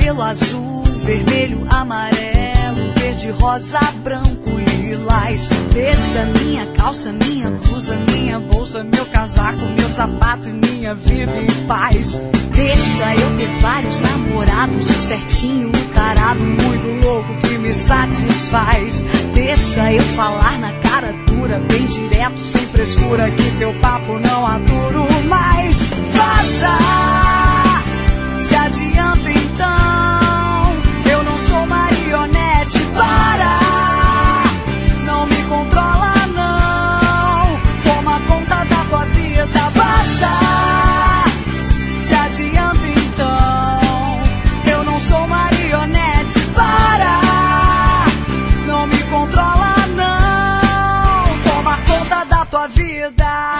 cabelo azul, vermelho, amarelo, verde, rosa, branco, lilás. Deixa minha calça, minha blusa, minha bolsa, meu casaco, meu sapato e minha vida em paz. Deixa eu ter vários namorados, o certinho, o tarado, muito louco que me satisfaz. Deixa eu falar na cara dura, bem direto, sem frescura, que teu papo não aturo mais. Vaza! Se adianta então, eu não sou marionete, para! Não me controla não, toma conta da tua vida, vaza! Se adianta então, eu não sou marionete, para! Não me controla não, toma conta da tua vida.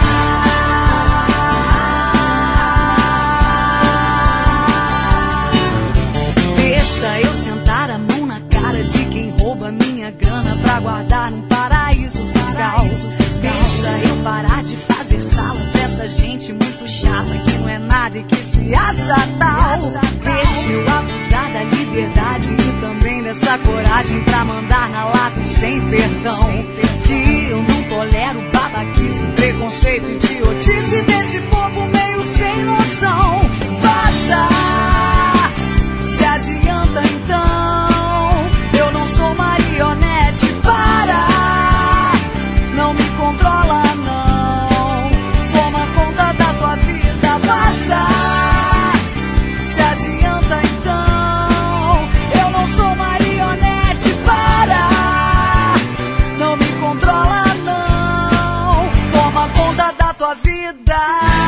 Deixa eu sentar a mão na cara de quem rouba minha grana pra guardar num paraíso fiscal. Deixa eu parar de fazer sala pra essa gente muito chata que não é nada e que se acha tal. Deixa eu abusar da liberdade e também dessa coragem pra mandar na lata sem perdão. Que eu não tolero babaquice, preconceito, idiotice desse povo meio sem noção. Vaza! Se adianta então, eu não sou marionete, para! Não me controla não, toma conta da tua vida, vaza! Se adianta então, eu não sou marionete, para! Não me controla não, toma conta da tua vida.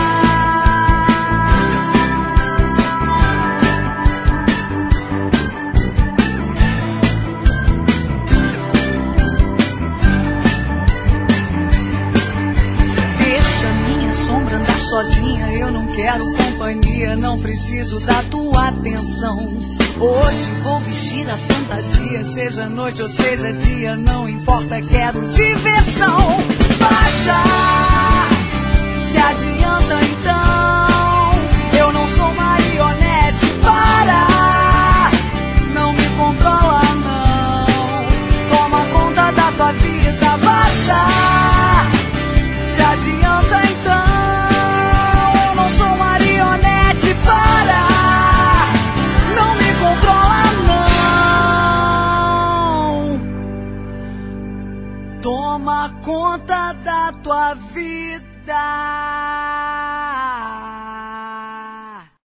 Sombra andar sozinha, eu não quero companhia, não preciso da tua atenção. Hoje vou vestir a fantasia, seja noite ou seja dia, não importa, quero diversão. Vaza! Se adianta então, eu não sou marionete, para! Não me controla não, toma conta da tua vida, vaza! Se adianta então, eu não sou marionete, para! Não me controla não, toma conta da tua vida.